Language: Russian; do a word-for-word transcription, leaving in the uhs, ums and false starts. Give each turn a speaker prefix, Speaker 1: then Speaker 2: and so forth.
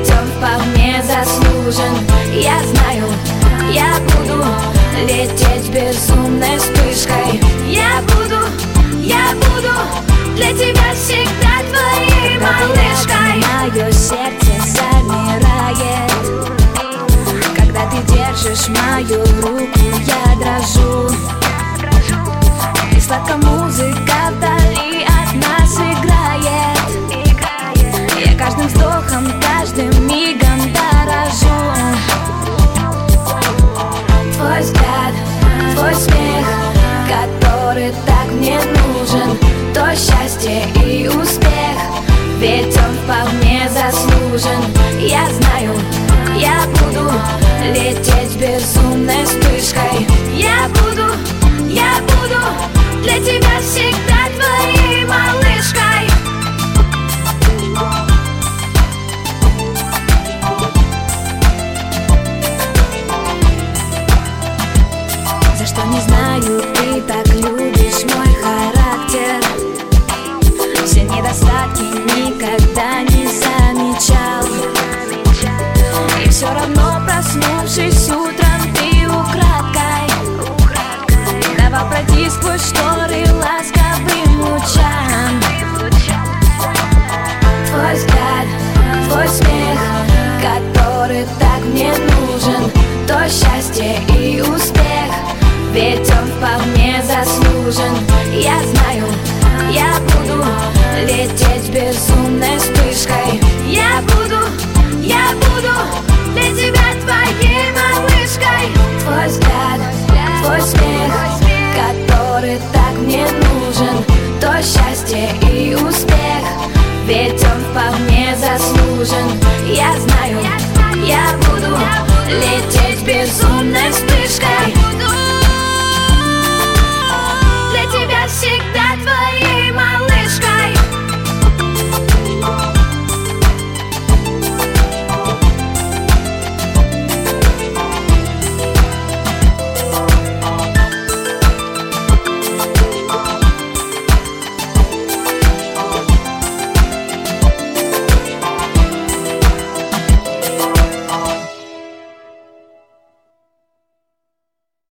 Speaker 1: ведь он вполне заслужен. Я знаю, я буду лететь безумной вспышкой. Я буду, я буду для тебя всегда твоей малышкой.
Speaker 2: Мое сердце замирает, когда ты держишь мою руку, я дрожу. И сладко музыка вдали от нас играет. Я каждым вздохом, каждым мигом дорожу.
Speaker 1: Твой взгляд, твой смех, который так мне нужен, то счастье и успех, ведь он вполне заслужен. Я знаю, я буду лететь безумной вспышкой. Я буду, я буду для тебя всегда твоей малышкой.
Speaker 2: За что не знаю, ты так любишь мой характер. Все недостатки никогда не замечал. И все равно, проснувшись утром, ты украдкой давал пройти сквозь шторы ласковым лучам.
Speaker 1: Твой взгляд, твой смех, который так мне нужен, то счастье и успех, ведь он вполне заслужен. Я знаю, я буду лететь безумной вспышкой. Я буду, я буду для тебя твоей малышкой. Твой взгляд, твой смех, который так мне нужен, то счастье и успех, ведь он вполне заслужен. Я знаю,